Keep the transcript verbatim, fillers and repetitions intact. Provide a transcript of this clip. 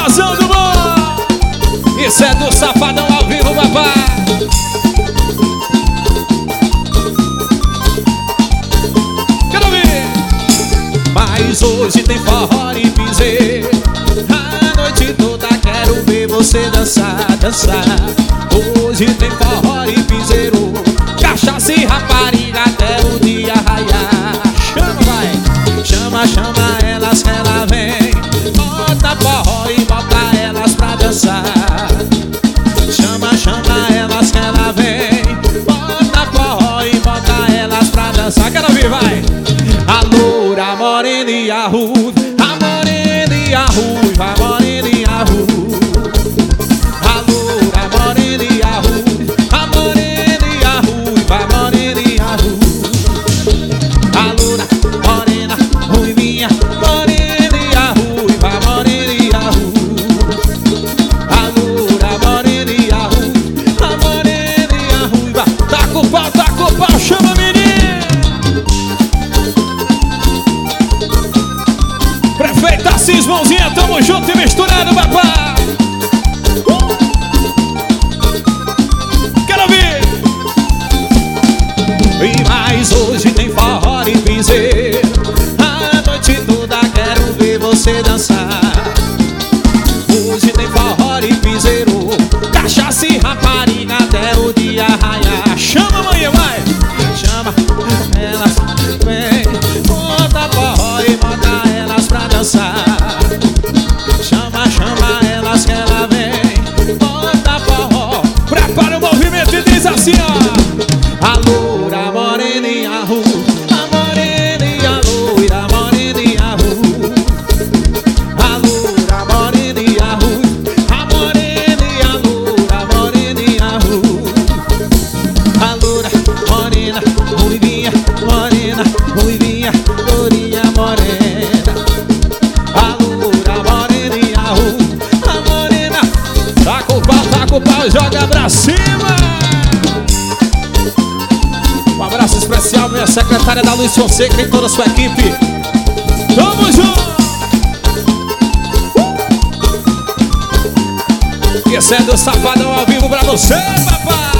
Forrozão do bom. Isso é do Safadão ao vivo, papai. Quero ver. Mas hoje tem forró e piseiro. A noite toda quero ver você dançar, dançar. Hoje tem forró e piseiro, cachaça e rapariga até o dia raiar. Chama, vai. Chama, chama elas que ela vem. Bota forró e bota elas pra dançar. Chama, chama elas que ela vem. Bota forró e bota elas pra dançar. Quero ouvir, vai. A loura, a morena e a ruiva. A morena e a ruiva, a morena e a ruiva. A loura, a morena e a ruiva. A morena e a ruiva, a morena e a ruiva. A loura, morena, ruivinha. Morena e a ruiva, a morena e a ruiva. A loura, morena e a ruiva. A morena e a ruiva. Tá com o pau, tá com o pau, chama menino. Prefeita Assis, mãozinha, tamo junto e misturado, papai. uh! Quero ouvir. E mais hoje tem forró e piseiro. A noite toda quero ver você dançar. Hoje tem forró e piseiro, cachaça e rapariga até o dia raiar. Chama, manhã, vai. Chama elas, vem. Bota forró e bota elas pra dançar. Chama, chama elas que ela vem. Bota forró. Prepara o movimento e diz assim, ó. A loura, a morena e a ruiva. A morena e a loira, a morena e a ruiva. A loura, a morena e a ruiva. A morena e a loura, a morena e a ruiva. A loura, morena, ruivinha. Morena, ruivinha, lourinha, morena. A loura, morena e a ruiva. A morena. Tá com o pau, tá com o pau, joga pra cima. Um abraço especial, minha secretária da Luiz Fonseca e toda a sua equipe. Tamo junto. uh! Esse é do Safadão ao vivo pra você, papai.